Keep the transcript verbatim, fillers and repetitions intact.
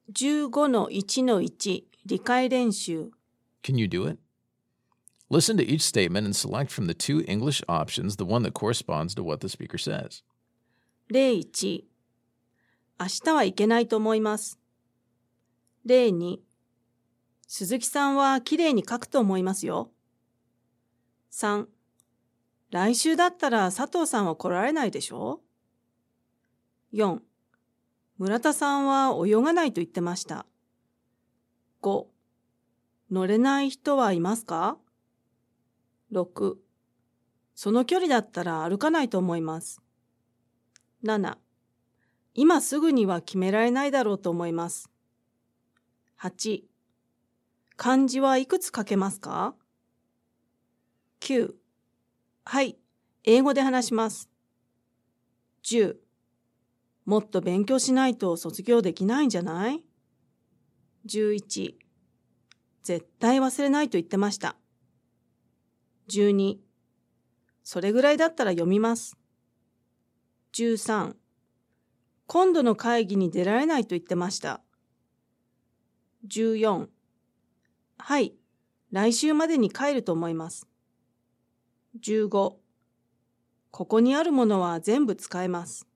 じゅうごのいちのいち 理解練習 Can you do it? Listen to each statement and select from the two English options the one that corresponds to what the speaker says. 例いち、明日は行けないと思います。例に、鈴木さんはきれいに書くと思いますよ。さん、来週だったら佐藤さんは来られないでしょ。よん、村田さんは泳がないと言ってました。ご、乗れない人はいますか。ろく、その距離だったら歩かないと思います。なな、今すぐには決められないだろうと思います。はち、漢字はいくつ書けますか。きゅう、はい、英語で話します。じゅう、もっと勉強しないと卒業できないんじゃない。じゅういち、絶対忘れないと言ってました。じゅうに、それぐらいだったら読みます。じゅうさん、今度の会議に出られないと言ってました。じゅうよん、はい、来週までに帰ると思います。じゅうご、ここにあるものは全部使えます。